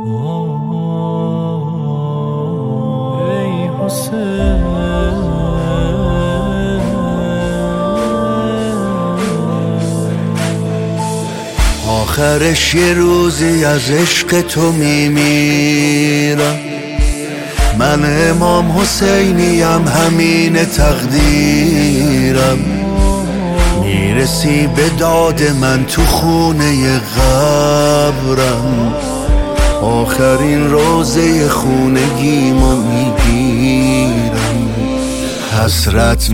ای حسین آخرش یه روزی از عشق تو میمیرم. من امام حسینیم، همین تقدیرم. میرسی به داد من تو خونه قبرم. آخرین روزه خونگیمو میگیرم. حسرت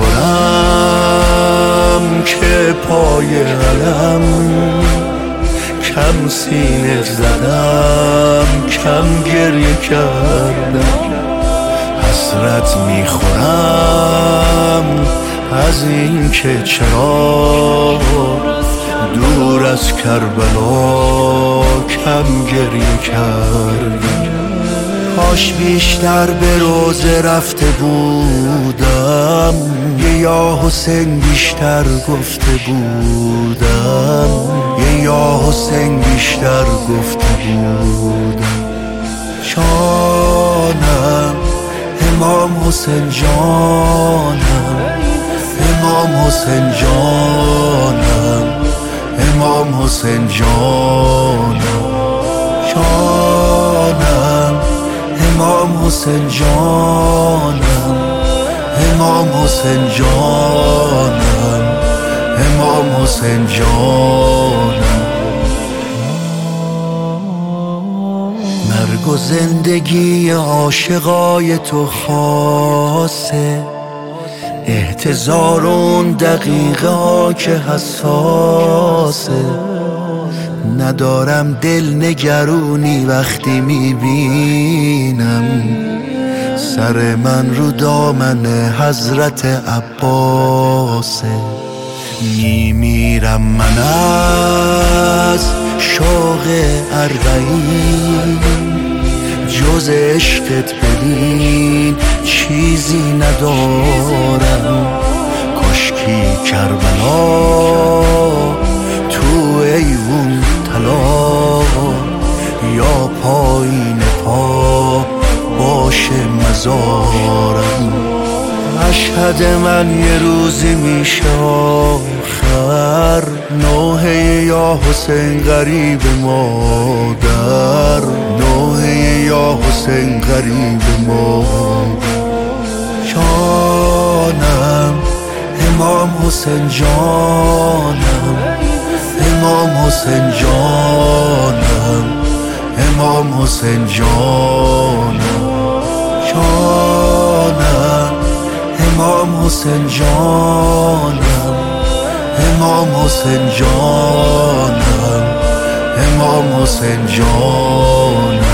میخورم که پای علم کم سینه زدم، کم گریه کردم. حسرت میخورم از این که چرا دور از کربلا کم گریه کردم. کاش بیشتر به روزه رفته بودم، یا حسین بیشتر گفته بودم، یا حسین بیشتر گفته بودم. جانم امام حسین جانم، امام حسین جانم، امام حسین جانم. جانم امام حسین جانم، امام حسین جانم، امام حسین جانم. مرگ و زندگی عاشقای تو خاصه، احتضار اون دقیقه ها که حساسه. ندارم دل نگرونی وقتی میبینم سر من رو دامن حضرت عباسه. میمیرم من از شوق اربعین، جز عشقت ببین چیزی ندارم. کشکی کربلا تو ایوون طلا، یا پایین پا باشه مزارم. مشهد من یه روزی میشه آخر، نوحه یا حسین غریب مادر، نوحه یا حسین غریب مادر. جانم امام حسین جانم، امام حسین جانم، امام حسین جانم. جانم امام حسین جانم، امام حسین جانم، امام حسین جانم.